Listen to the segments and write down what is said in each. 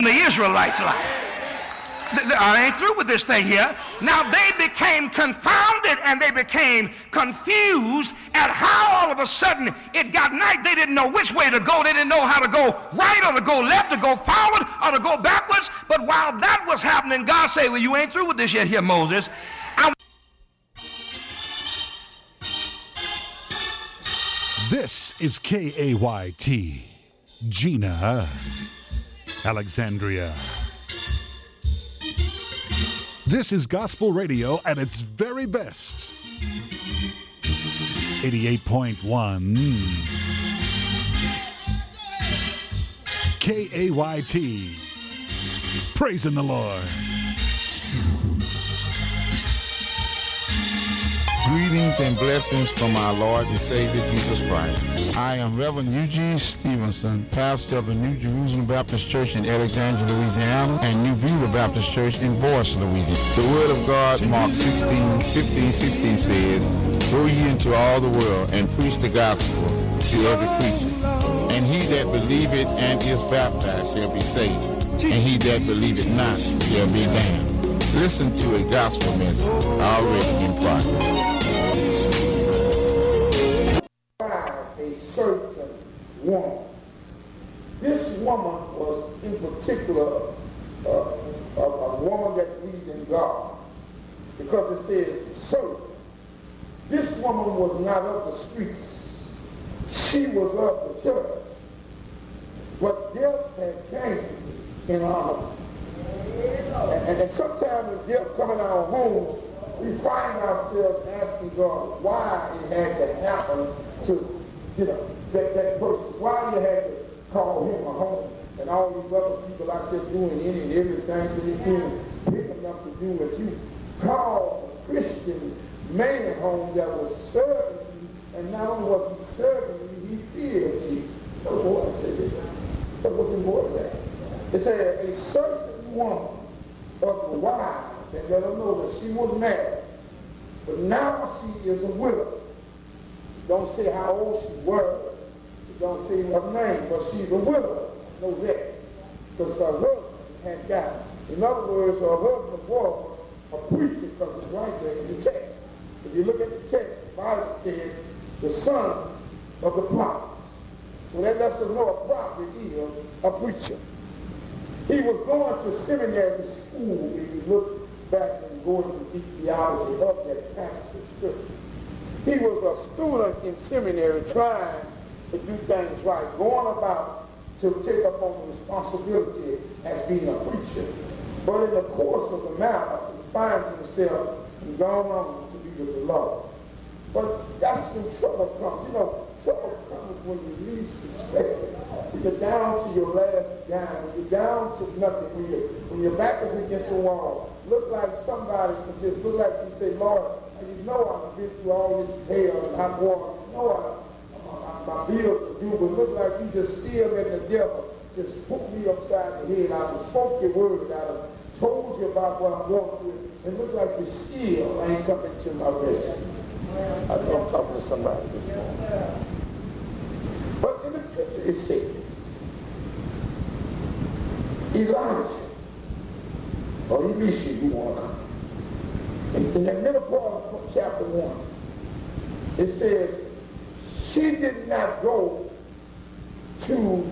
the Israelites' life. I ain't through with this thing here. Now they became confounded and they became confused at how all of a sudden it got night. They didn't know which way to go. They didn't know how to go right or to go left, to go forward or to go backwards. But while that was happening, God said, well, you ain't through with this yet here, Moses. This is KAYT, Gina, Alexandria. This is gospel radio at its very best. 88.1 KAYT. Praising the Lord. Greetings and blessings from our Lord and Savior Jesus Christ. I am Reverend Eugene Stevenson, pastor of the New Jerusalem Baptist Church in Alexandria, Louisiana, and New Beulah Baptist Church in Boyce, Louisiana. The Word of God, Mark 16 says, "Go ye into all the world and preach the gospel to every creature. And he that believeth and is baptized shall be saved, and he that believeth not shall be damned." Listen to a gospel message already in progress. A certain woman. This woman was in particular a woman that believed in God, because it says certain. This woman was not of the streets. She was of the church. But death had came in our home. And sometimes when death come in our homes, we find ourselves asking God why it had to happen to, that person. Why you had to call him a home, and all these other people out there doing any and everything they're doing, big enough to do what you call a Christian man home that was serving you, and not only was he serving you, he feared you. No more, I said that. There wasn't more than that. It said a certain woman of the wise, and let her know that she was married, but now she is a widow. Don't say how old she was. Don't say her name, but she's a widow. Know that. Because her husband had died. In other words, her husband was a preacher, because it's right there in the text. If you look at the text, the Bible says the son of the prophets. So that lets us know a prophet is a preacher. He was going to seminary school, if you look back and go into the theology of that passage of scripture. He was a student in seminary trying to do things right, going about to take up on the responsibility as being a preacher. But in the course of the matter, he finds himself gone on to be with the Lord. But that's when trouble comes. Trouble comes when you least expect it. When you're down to your last dime, when you're down to nothing, when your back is against the wall, look like somebody could just look like you say, Lord, you know I've been through all this hell and hot water. You know my bills are due, but look like you just still let the devil just put me upside the head. I've spoke your word. I've told you about what I'm going through. And look like you still ain't coming to my rescue. I know I'm talking to somebody this morning. But in the scripture it says, Elijah, or Elisha, you want to come. In the middle part of chapter 1, it says, she did not go to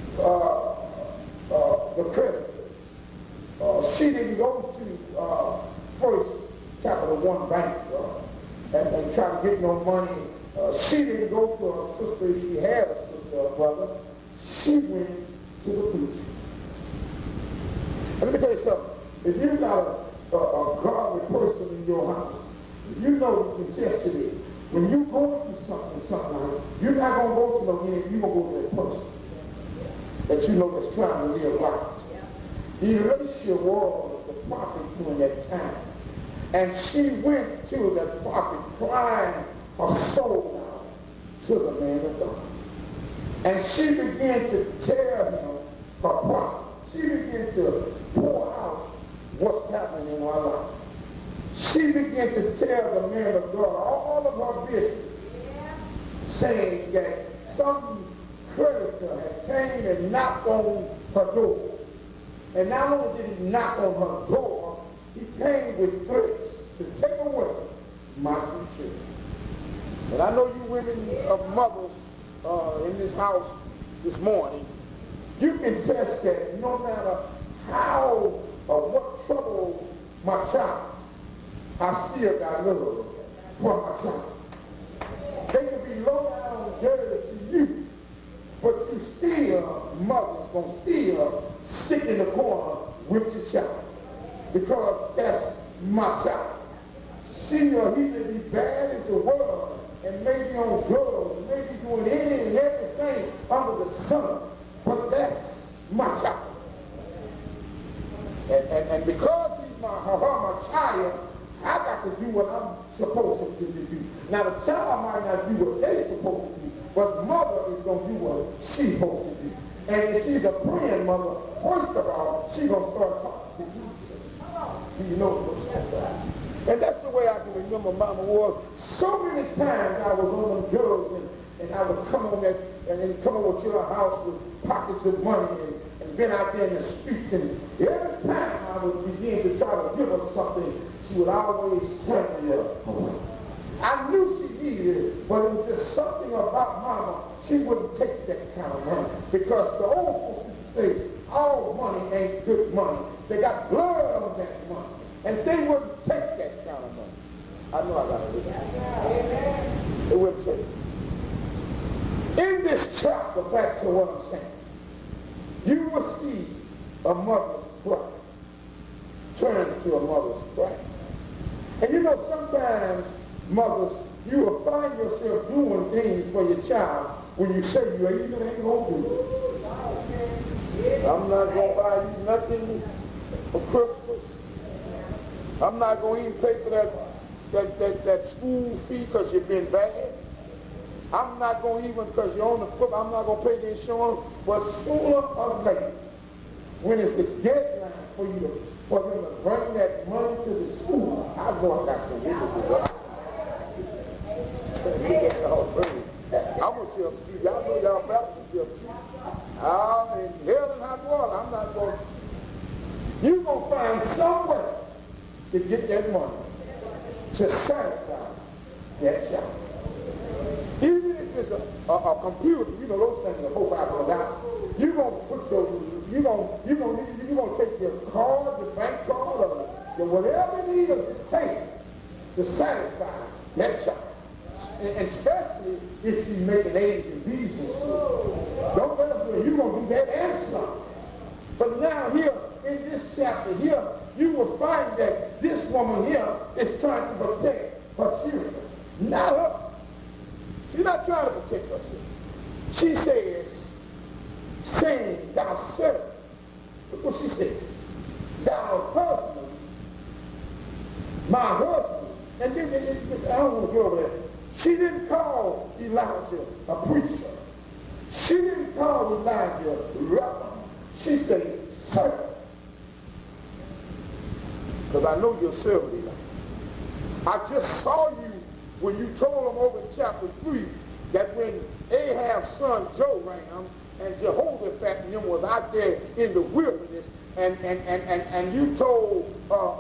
the creditors. She didn't go to first chapter 1 bank and try to get no money. She didn't go to her sister if she had a sister or brother. She went to the preacher. And let me tell you something. If you got a godly person in your house, you know you can test it is. When you go through something, you're not going to go to no man, you're going to go to that person that you know that's trying to live right. Elisha was the prophet during that time. And she went to the prophet crying her soul out to the man of God. And she began to tell him her problem. She began to pour out what's happening in her life. She began to tell the man of God all of her business, saying that some creditor had came and knocked on her door. And not only did he knock on her door, he came with threats to take away my 2 children. And I know you women of mothers in this house this morning, you confess that no matter how or what trouble my child, I still got love for my child. They could be low down dirty to you, but you still, mother's gonna still sit in the corner with your child, because that's my child. She or he may be bad as the world and maybe on drugs, maybe doing any and everything under the sun, but that's my child. And because he's my child, I got to do what I'm supposed to do. Now the child might not do what they're supposed to do, but mother is going to do what she's supposed to do. And if she's a praying mother, first of all, she's going to start talking to Jesus. Do you know what that's right? And that's the way I can remember Mama was. So many times I was on them drugs and I would come on that and then come over to her house with pockets of money and been out there in the streets, and every time I would begin to try to give her something, she would always turn me away. I knew she needed it, but it was just something about Mama. She wouldn't take that kind of money, because the old folks used to say, all money ain't good money. They got blood on that money, and they wouldn't take that kind of money. I know I got to do that. They wouldn't take it. In this chapter, back to what I'm saying, you will see a mother's cry turns to a mother's cry. And you know, sometimes mothers, you will find yourself doing things for your child when you say you ain't going to do it. I'm not going to buy you nothing for Christmas. I'm not going to even pay for that school fee because you've been bad. I'm not going to even, because you're on the foot, I'm not going to pay the insurance. But sooner or later, when it's the deadline for them to bring that money to the school, I know I got some witnesses. I'm going to tell the truth. Y'all know y'all Baptists tell the truth. I'm in hell and hot water. I'm not going to. You're going to find some way to get that money to satisfy that child. Even if it's a computer, you know those things are $400-$500. You're gonna put you're gonna take your card, your bank card, or whatever it is it takes to satisfy that child. And especially if she's making A's and B's in school. Don't let her do it. You're gonna do that and some. But now here in this chapter here, you will find that this woman here is trying to protect her children, not her. She's not trying to protect herself. She says, saying, thou servant. Look what she said. Thou husband, my husband. And then, I don't want to go over there. She didn't call Elijah a preacher. She didn't call Elijah reverend. She said, servant. Because I know you're servant, Elijah. I just saw you when you told them over in chapter 3 that when Ahab's son Joram and Jehoshaphat and them was out there in the wilderness, and you told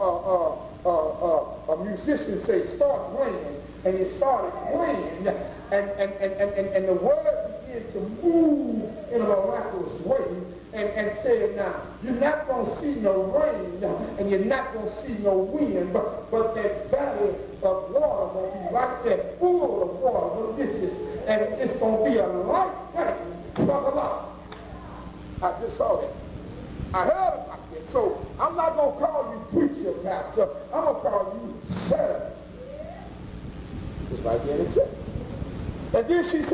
a musician, say, start playing, and he started playing, and the word began to move in a miraculous way, and said, now, you're not going to see no rain, and you're not going to see no wind, but that valley of water will be right there, full of water, the ditches, and it's going to be a light thing for the light. I just saw that. I heard about that. So I'm not going to call you preacher, pastor. I'm going to call you servant. It's right there in the text. And then she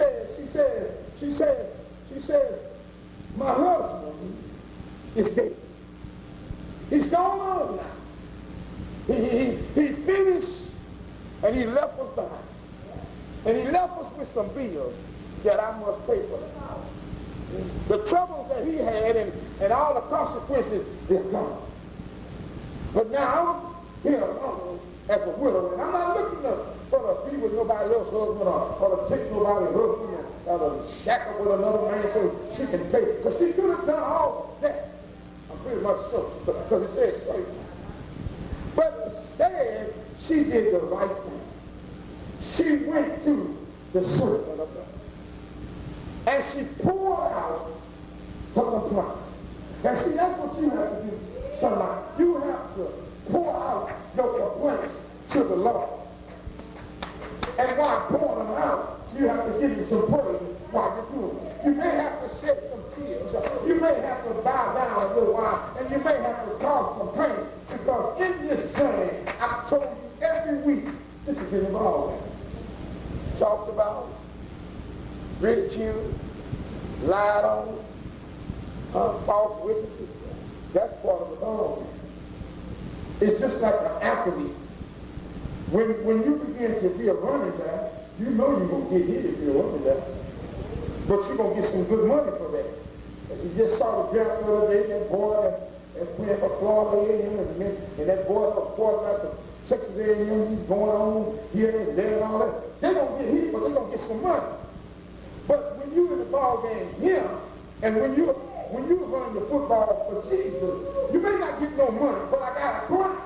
says, my husband is dead. He's gone on now. He finished and he left us behind. And he left us with some bills that I must pay for. The troubles that he had and all the consequences, they're gone. But now I'm here alone as a widow, and I'm not looking for to be with nobody else's husband or to take nobody's husband or to shack up with another man so she can pay. Because she could have done all that. I'm pretty much sure, because it says certain. But instead, she did the right thing. She went to the servant of God. And she poured out her complaints. And see, that's what you have to do, somebody. You have to pour out your complaints to the Lord. And while pouring them out, you have to give him some praise while you're doing it. You may have to shed some tears. You may have to bow down a little while, and you may have to cause some pain. Because in this journey, I've told you every week, this is involved. Talked about, ridiculed, lied on, false witnesses. That's part of the ball. It's just like an athlete. When you begin to be a running back, you know you're going to get hit if you're a running back. But you're going to get some good money for that. You just saw the draft the other day, that boy that's playing for Florida A&M, and that boy that was quarterback for Texas A&M, he's going on here and there and all that. They're going to get hit, but they're going to get some money. But when you're in the ball game here, and when you're running the football for Jesus, you may not get no money, but I got a point.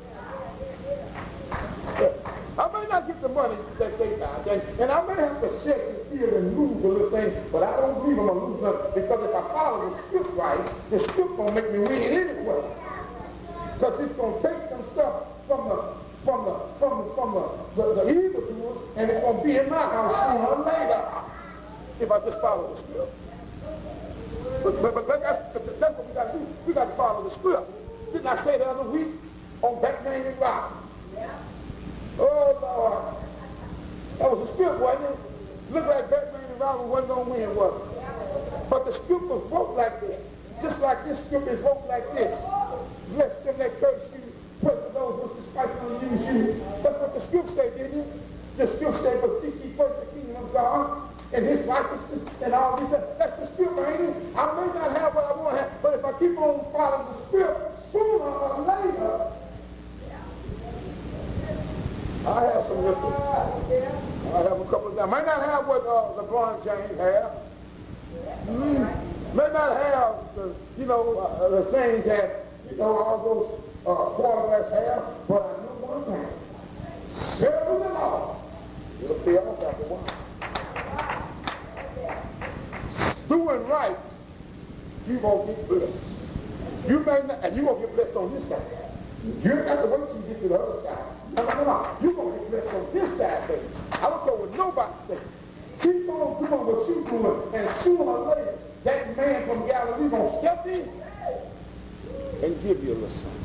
I may not get the money that they got, and I may have to shed the tears and lose a little thing, but I don't believe I'm going to lose nothing, because if I follow the script right, the script going to make me win anyway. Because it's going to take some stuff from the evildoers, and it's going to be in my house sooner or later if I just follow the script. But that's what we got to do. We got to follow the script. Didn't I say the other week on Batman and Robin? Oh, Lord. That was a script, wasn't it? Looked like Batman and Robin wasn't going to win, was it? But the script was wrote like that. Just like this script is wrote like this. Bless them that curse you. Pray for those who despitefully use you. That's what the script said, didn't it? The script said, but seek ye first the kingdom of God and his righteousness and all these things. That's the script, ain't it? I may not have what I want to have, but if I keep on following the script, sooner or later, I have some different. I have a couple of them. I might not have what LeBron James have. May not have the things that all those quarterbacks have, but I know one thing. Serve the Lord. It'll pay off after a while. Doing right, you're going to get blessed. You may not, and you're going to get blessed on this side. You ain't got to wait till you get to the other side. No. You're going to get blessed on this side, baby. I don't care what nobody says. Keep on doing what you're doing, and sooner or later, that man from Galilee going to step in and give you a little something.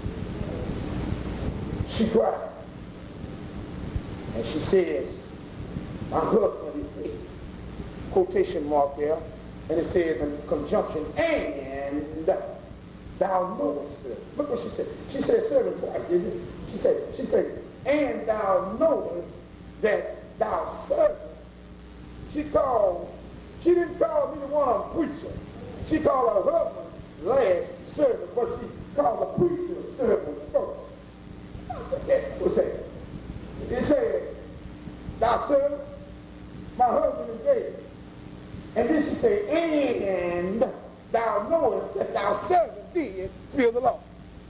She cried. And she says, my husband is dead. Quotation mark there. And it says in conjunction, and thou knowest, sir. Look what she said. She said servant twice, didn't it? She said, and thou knowest that thou servant. She didn't call neither one of them preacher. She called her husband last servant, but she called the preacher servant first. What's that? It said, thou servant, my husband is dead. And then she said, and thou knowest that thou servant did fear the Lord.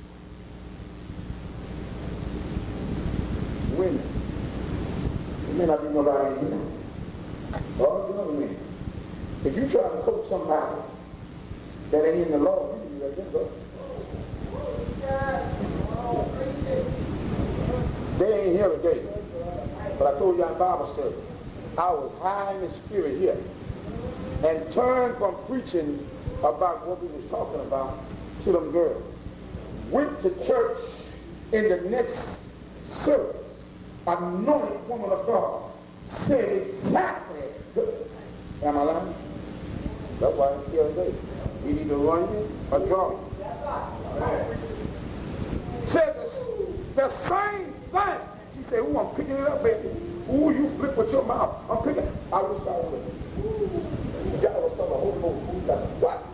Women. There may not be nobody in here. All the other men. If you try to coach somebody that ain't in the law, you can do that, bro. They ain't here today. But I told you in Bible study, I was high in the spirit here and turned from preaching about what we was talking about to them girls. Went to church in the next service. Anointed woman of God said exactly. Am I lying? That's why I'm here today. You either run you or draw you. Said the same thing. She said, ooh, I'm picking it up, baby. Ooh, you flip with your mouth. I'm picking it. I wish I would. Y'all was some of the whole what?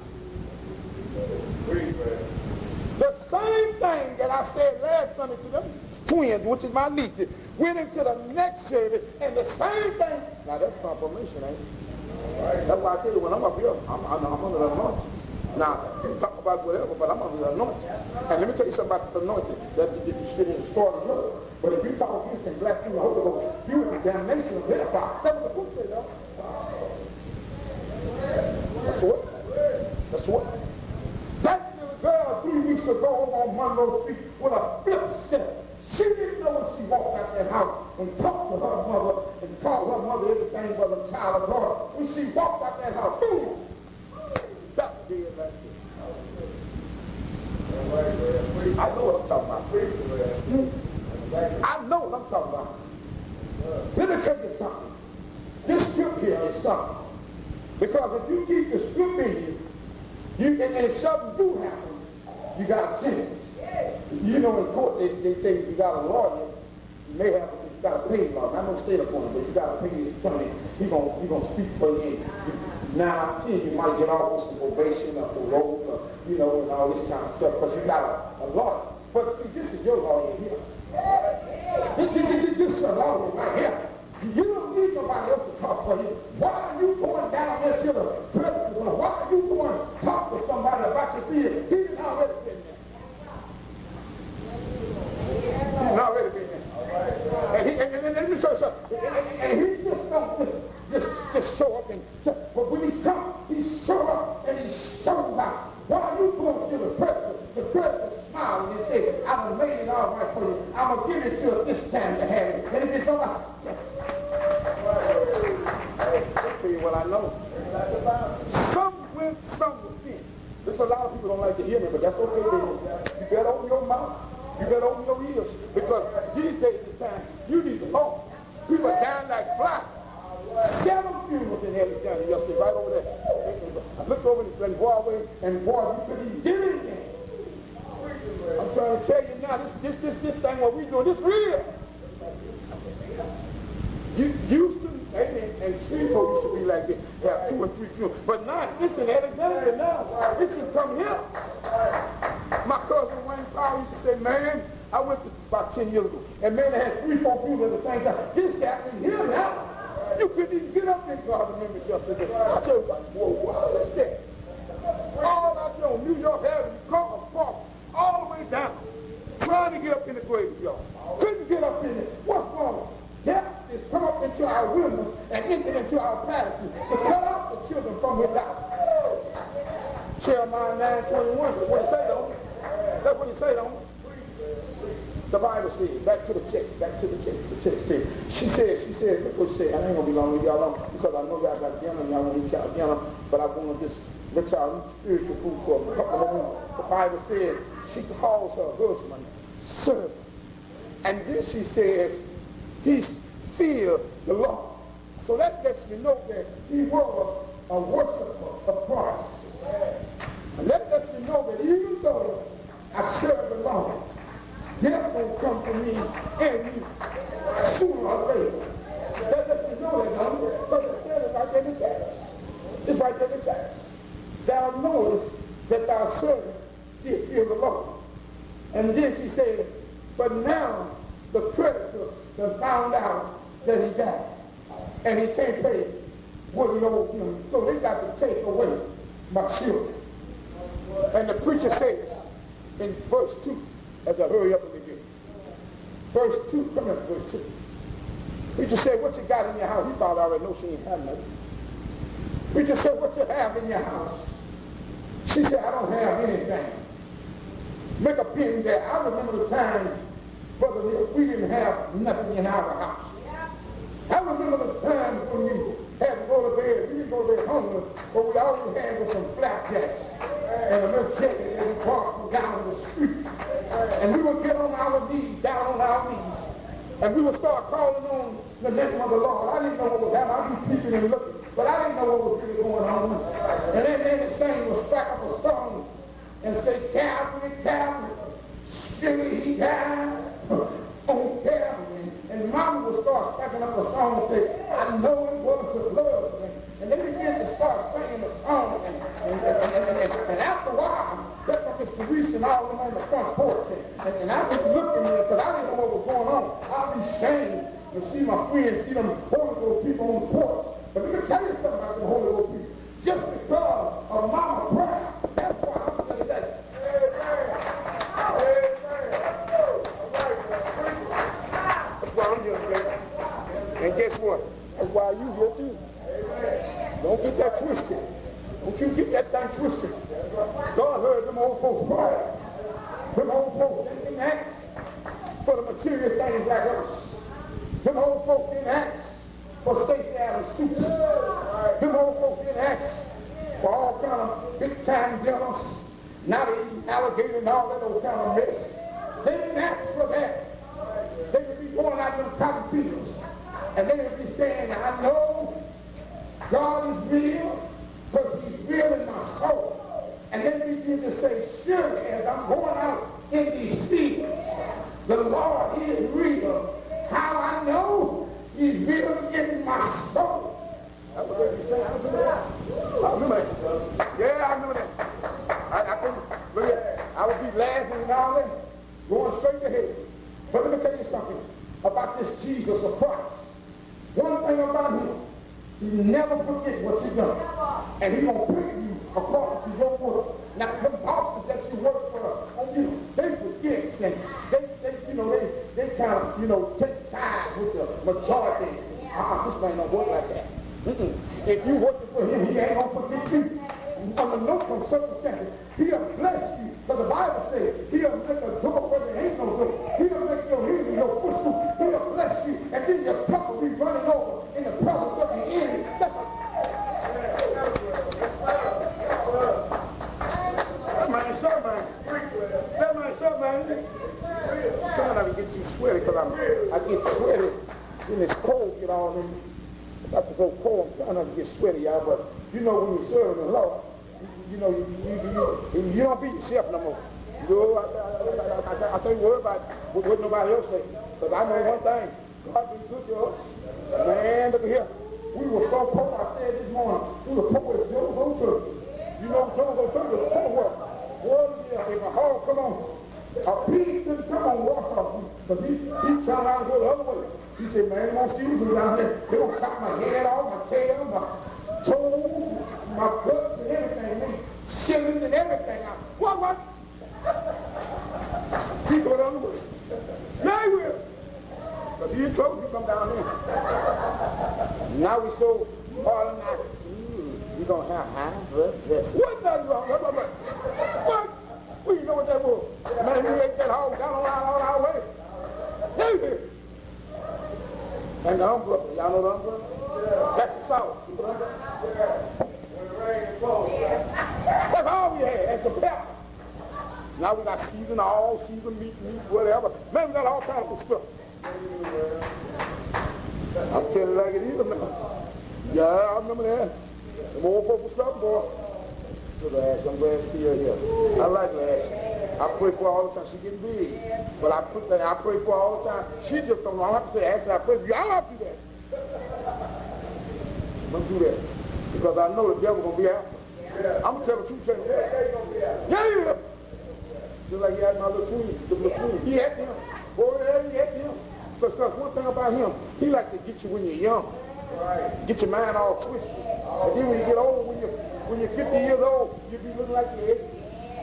The same thing that I said last Sunday to them twins, which is my nieces, went into the next service, and the same thing. Now that's confirmation, ain't it? Right. That's why I tell you, when I'm up here, I'm under the anointing. Now, you talk about whatever, but I'm under the anointing. And let me tell you something about the anointing. That shit is destroying the yoke. But if you talk against and blaspheme the Holy Ghost, you in the damnation of hellfire. That's what the book says, though. That's what? That's what? That little girl 3 weeks ago on Monroe Street with a fifth set. She didn't know when she walked out that house and talked to her mother and called her mother everything but a child of God. When she walked out that house, boom! Drop dead right there. I know what I'm talking about. I know what I'm talking about. Let me tell you something. This script here is something. Because if you keep the script in you, and if something do happen, you got a sentence. You know, in court, they say if you got a lawyer, you may have, you got to pay the lawyer. I'm going to stay up on it, but you got to pay the attorney. He's going to speak for you. Now, I'm telling you, you might get all this probation or parole, or, you know, and all this kind of stuff, because you got a lawyer. But see, this is your lawyer here. This is a lawyer right here. You don't need nobody else to talk for you. Why are you going down there to the president? Why are you going to talk to somebody about your feelings? He didn't already been there. He's already been there. And he just don't just show up and but when he comes, he show up and he shows out. Why are you going to the president? The president smiled and he said, I'm going to lay it all right for you. I'm going to give it to you this time to have it. And if it don't, I'll tell you what I know. Some went, some was sin. There's a lot of people don't like to hear me, but that's okay, baby. You better open your mouth. You better open your ears. Because these days of time, you need to know. People are down like flies. 7 funerals in Alexandria yesterday, right over there. I looked over in Broadway, and boy, you couldn't even get in there. I'm trying to tell you now, this thing what we doing, this real. Houston and Shreveport used to be like this, have 2 and 3 funerals. But now, this in Alexandria now, this can come here. My cousin Wayne Powell used to say, man, I went to about 10 years ago, and man, they had 3, 4 funerals at the same time. This happening here now. You couldn't even get up in God remembers yesterday. I said, whoa, what is that? All out there on New York Avenue, cars parked all the way down, trying to get up in the graveyard. Couldn't get up in it. What's wrong? Death is come up into our windows and entered into our palaces to cut out the children from without. Jeremiah 9:21, that's what it say, don't it? That's what it say, don't it? The Bible says, back to the text says, she said, look what she said, I ain't gonna be long with y'all long because I know y'all got dinner and y'all want to eat y'all dinner, but I want to just let y'all eat spiritual food for a couple of minutes. The Bible says she calls her husband servant. And then she says, he feared the Lord. So that lets me know that he was a worshiper of Christ. And that lets me know that even though I serve the Lord, death will come to me and you sooner or later. That lets me know that, don't it? Because it says it right there in the text. It's right there in the text. Thou knowest that thy servant did fear the Lord. And then she said, but now the creditors have found out that he died. And he can't pay what he owed him. So they got to take away my children. And the preacher says in verse 2, as I hurry up and begin. Verse 2, come in verse 2. Preacher said, what you got in your house? He probably already knows she ain't had nothing. Preacher said, what you have in your house? She said, I don't have anything. Make a pin there. I remember the times, Brother Neil, we didn't have nothing in our house. I remember the times when we had to go to bed. We didn't go to bed hungry, but we always had with some flapjacks and a little chicken, and we walked down the street. And we would get on our knees, down on our knees, and we would start calling on the name of the Lord. I didn't know what was happening. I'd be peeping and looking, but I didn't know what was really going on. And then the same would strike up a song and say, Calvary, Calvary, surely he died on Calvary. And Mama would start striking up a song and say, I know it was the blood. And they began to start singing the song. And after a while, that's what Miss Teresa and all of them on the front porch. And I was looking at it because I didn't know what was going on. I'd be ashamed to see my friends, see them Holy Ghost people on the porch. But let me tell you something about the Holy Ghost people. Just because of Mama prayer, folks prayers. Them old folks didn't ask for the material things like us. Them old folks didn't ask for Stacey Adams suits. Them old folks didn't ask for all kind of big time dinners, not eating alligator and all that old kind of mess. They didn't ask for that. They would be going out them cotton fields and they would be saying, I know God is real because he's real in my soul. And they begin to say, surely as I'm going out in these fields, the Lord is real. How I know he's real in my soul. That's what they be saying. I remember that. I remember that. Yeah, I remember that. I couldn't, look at that. I would be laughing and all that, going straight to hell. But let me tell you something about this Jesus of Christ. One thing about him, he never forget what you've done. And he's going to pay you according to your work. Now, the bosses that you work for, they forget, and they kind of, take sides with the majority. This man don't work like that. If you working for him, he ain't going to forget you. Under no circumstances, he'll bless you. But the Bible says he'll make a door where there ain't no door. He'll make your enemy your footstool. He'll bless you, and then your cup will be running over in the presence of the enemy. That man, sometimes I get too sweaty because I get sweaty when it's cold, That's so cold, I'm trying not to get sweaty, y'all, but when you're serving the Lord, you don't beat yourself no more. I can't worry about what nobody else say. Because I know one thing, God been good to us. Man, look at here. We were so poor, I said this morning, we were poor as Joe's old church. Joe's old church was poor work. If a hog come on, a pig didn't come on wash off you, because he turned around and go the other way. He said, man, they won't see you down there. They gonna chop my head off, my tail, my toes, my guts and everything. They shillings and everything out. What? He go the other way. Yeah, he will. Because he in trouble if you come down here. Now we so hard and now, you gonna have high blood pressure. What now you wrong? What? Well, you know what that was? Man, we ate that hog down on our way. There you go. And the umbrella, y'all know the umbrella? Yeah. That's the salt. When the rain falls. That's all we had, and some pepper. Now we got seasoned all, seasoned meat, whatever. Man, we got all kinds of stuff. I'm telling you like it is, man. Yeah, I remember that. The more folk was something, boy. Look at Ash, I'm glad to see her here. I like Ash. I pray for her all the time. She getting big. But I pray for her all the time. She just don't know. I don't have to say, Ashley, I pray for you. I don't have to do that. Don't do that. Because I know the devil going to be after. Yeah. I'm going to tell the truth. Yeah. Just like he had my little twin. He had him. Boy, he had him. Because one thing about him, he like to get you when you're young. Right. Get your mind all twisted. And then when you get old, when you're 50 years old, you'll be looking like you're 80.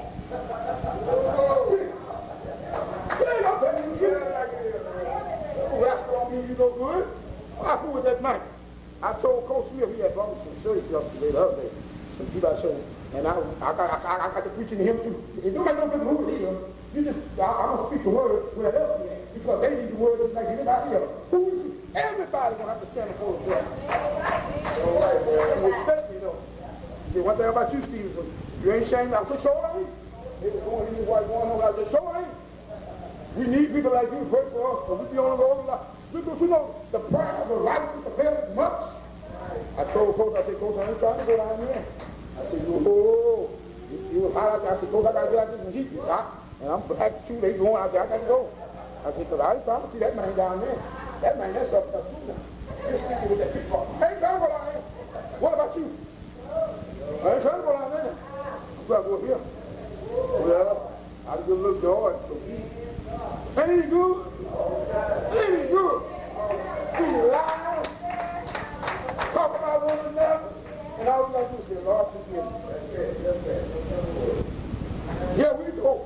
You go good. I fool with that mic. I told Coach Smith he had brought me some shirts yesterday, the other day. Some people I showed. And I got to preaching to him too. It don't make no difference who it is. You just, I'm going to speak the word wherever you at, because they need the word just like anybody else. Who is you? Everybody going to have to stand before the Lord. All right, man. You respect me, though. You say, one thing about you, Stevenson, you ain't ashamed. I said, sure I ain't. They were going in white going on. I said, sure I ain't. We need people like you to pray for us, because we be on the road a lot. Don't you know the prayer of the righteous availeth much? I told Coach, I said, Coach, I ain't trying to go down there. I said, oh, you was hot out there. I said, Coach, I got to get out this heat. It's hot. And I'm black too. They going. I said, I got to go. I said, because I ain't trying to see that man down there. That man, that's up too now. You're speaking with that big ball. I ain't trying to go down there. What about you? I ain't trying to go down there. I'm trying to go up here. Well, I get a little joy. So, ain't he good? Ain't he good? We lie, talk about one another, and all we got to do is say, Lord, forgive me. That's it. Yeah, we go.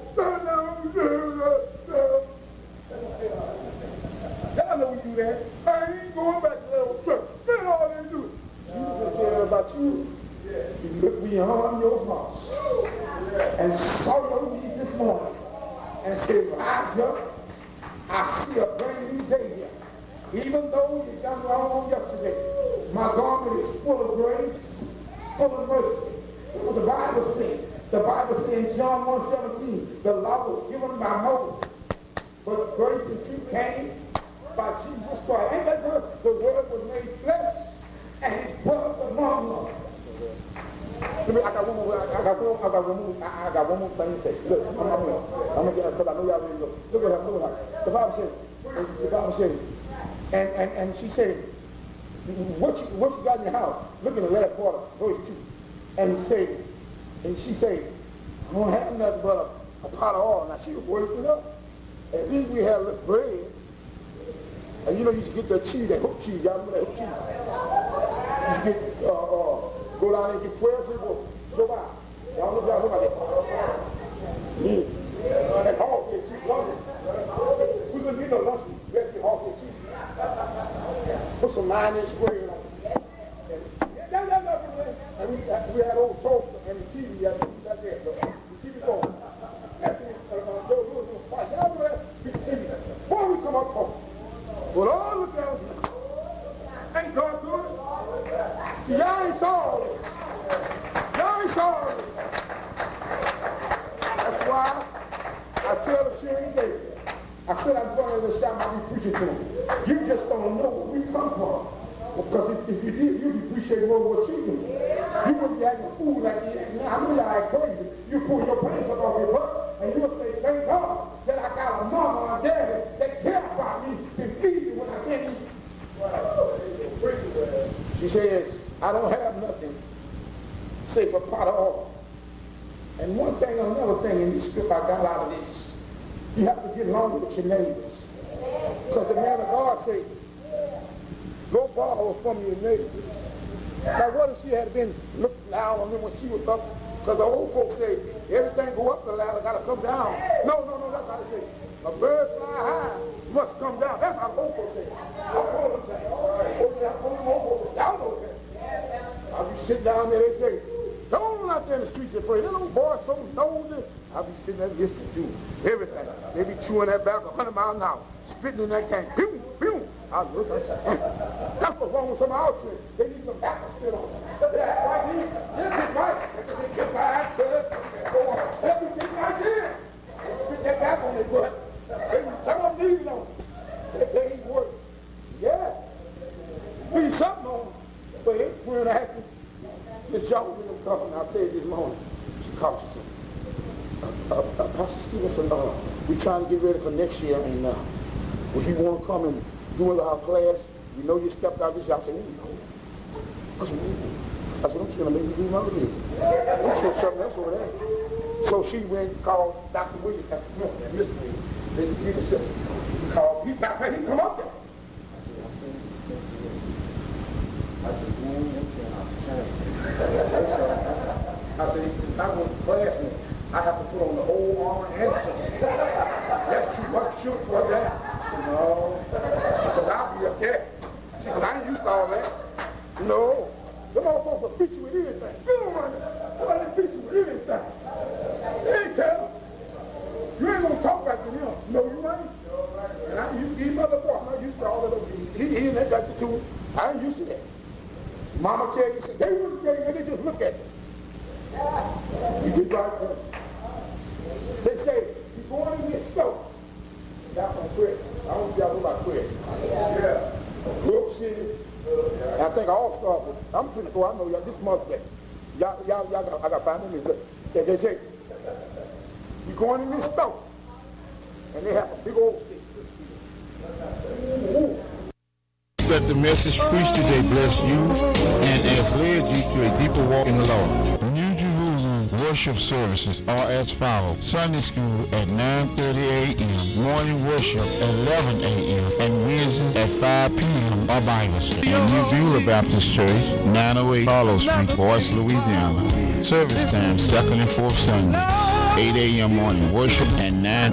Y'all know we do that. I ain't going back to that old church. That's all they do. Jesus said about you, you look beyond your faults and saw your needs and say, rise up. I see a brand new day here. Even though you done wrong yesterday, my garment is full of grace, full of mercy. That's what the Bible says. The Bible says in John 1:17, the law was given by Moses, but grace and truth came by Jesus Christ. Ain't that good? The word was made flesh and he dwelt among us. I got one more thing to say. Look, I'm gonna get it because I know y'all ready to go. Look at her, look at her. The Bible said, and she said, what you got in your house? Look at the last part of verse 2. And she said, I don't have nothing but a pot of oil. Now she was working up. At least we had a little bread. And you know, you used to get that cheese, that hook cheese. Y'all remember that hook cheese? You used to get, go down there and get 12 cents. Go by. Y'all know y'all about that. Yeah. That hog head cheese, wasn't it? We couldn't get no lunch. We had to get hog head cheese. Put some 9-inch bread on it. And we had old toaster and the TV. We had to keep that there. So we keep it going. That's it. Joe Lewis was fighting. Y'all remember that? We can see that. Before we come up home. Well, all look at us now. Ain't God good? See, y'all ain't saw all this. Y'all ain't saw all this. That's why I tell the Sharon David, I said I'm going to let Shammai be preaching to them. You just don't know where we come from. Because if you did, you'd appreciate more what you do. You wouldn't be acting a fool like you act now. I know y'all act crazy. You pull your pants up off your butt, and you'll say, thank God that I got a mama and daddy that care about me and feed me when I can't eat. She says, I don't have nothing save a pot of oil. And one thing, another thing in this script I got out of this, you have to get along with your neighbors. Because the man of God said, go borrow from your neighbors. Now what if she had been looking down on them when she was up? Because the old folks say, everything go up the ladder, got to come down. No, that's how they say. A bird fly high must come down. That's how the old folks say. Y'all know that. I'll be sitting down there, they say, don't out there in the streets and pray. That old boy so nosy. I'll be sitting there listening to everything. They be chewing that back 100 miles an hour, spitting in that can. Boom, boom. I look, I say, that's what's wrong with some of our children. They need some back to spit on. Yeah, right here. This is right. They get back, go on. Let me get right here. Spit that back on their butt. They some of them need it on. Their days work. Yeah. Be something on them. But we're in a happy. Miss Jones in the company, I said this morning. She called, she said, Pastor Stevenson, we're trying to get ready for next year, and will you want to come and do our class? We know you stepped out this year. I said, I said, I'm just going to make you do another thing. I'm sure something else over there. So she went and called Dr. Williams, Mr. Williams, the assistant. He called, he come up there. I said, if I go to class, I have to put on the whole armor and something. That's too much shoot for that. I said, no, because I'll be up there. See, because I ain't used to all that. No. Them old folks will beat you with anything. You don't run it. Somebody beat you with anything. They ain't tell. You ain't going to talk back to him. No, you ain't. And I used to eat mother boy. I'm not used to all that. He and that got the two. I ain't used to that. Mama tell you, they wouldn't tell you, they just look at you. You get right to them. They say, you're going in this store. That's on Chris. I don't know if y'all know about Chris. Yeah. Brook City. I think all stars. I'm finna go, I know y'all, this Mother's Day. Y'all, I got 5 minutes. They say, you're going in this store. And they have a big old stick. Ooh. That the message preached today bless you and has led you to a deeper walk in the Lord. New Jerusalem worship services are as follows. Sunday school at 9:30 a.m., morning worship at 11 a.m., and Wednesdays at 5 p.m. are Bible study. And New Beulah Baptist Church, 908 Carlos Street, Boyce, Louisiana. Service time, 2nd and 4th Sundays, 8 a.m. morning worship and 9